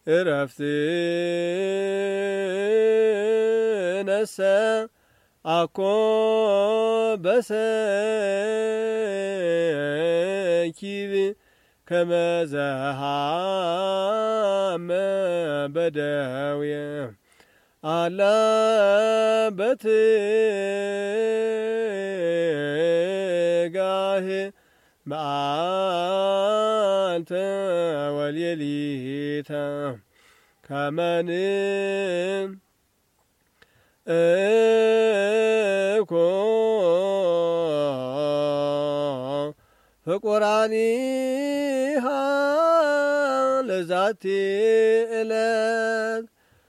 እረፍት ነሰ አኮ በሰኪብ ከመዘሃመ በደውየ አላ በትጋህ መዓልተ ወሌሊተ ከመን እኮ ፍቁራኒሃ ለዛቲ ዕለት